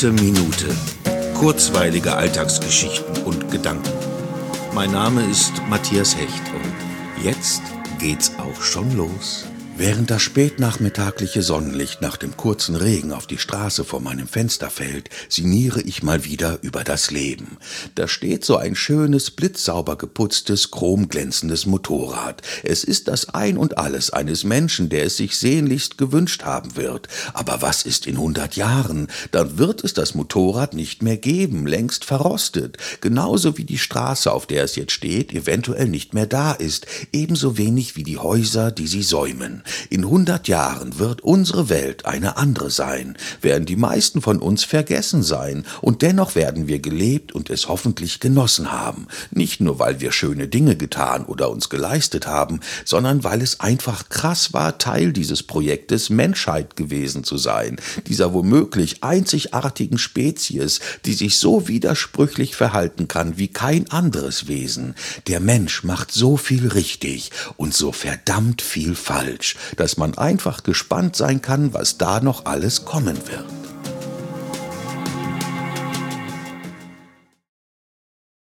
Gute Minute. Kurzweilige Alltagsgeschichten und Gedanken. Mein Name ist Matthias Hecht und jetzt geht's auch schon los. Während das spätnachmittagliche Sonnenlicht nach dem kurzen Regen auf die Straße vor meinem Fenster fällt, sinniere ich mal wieder über das Leben. Da steht so ein schönes, blitzsauber geputztes, chromglänzendes Motorrad. Es ist das Ein und Alles eines Menschen, der es sich sehnlichst gewünscht haben wird. Aber was ist in 100 Jahren? Dann wird es das Motorrad nicht mehr geben, längst verrostet. Genauso wie die Straße, auf der es jetzt steht, eventuell nicht mehr da ist. Ebenso wenig wie die Häuser, die sie säumen. In 100 Jahren wird unsere Welt eine andere sein, werden die meisten von uns vergessen sein, und dennoch werden wir gelebt und es hoffentlich genossen haben. Nicht nur, weil wir schöne Dinge getan oder uns geleistet haben, sondern weil es einfach krass war, Teil dieses Projektes Menschheit gewesen zu sein, dieser womöglich einzigartigen Spezies, die sich so widersprüchlich verhalten kann wie kein anderes Wesen. Der Mensch macht so viel richtig und so verdammt viel falsch, dass man einfach gespannt sein kann, was da noch alles kommen wird.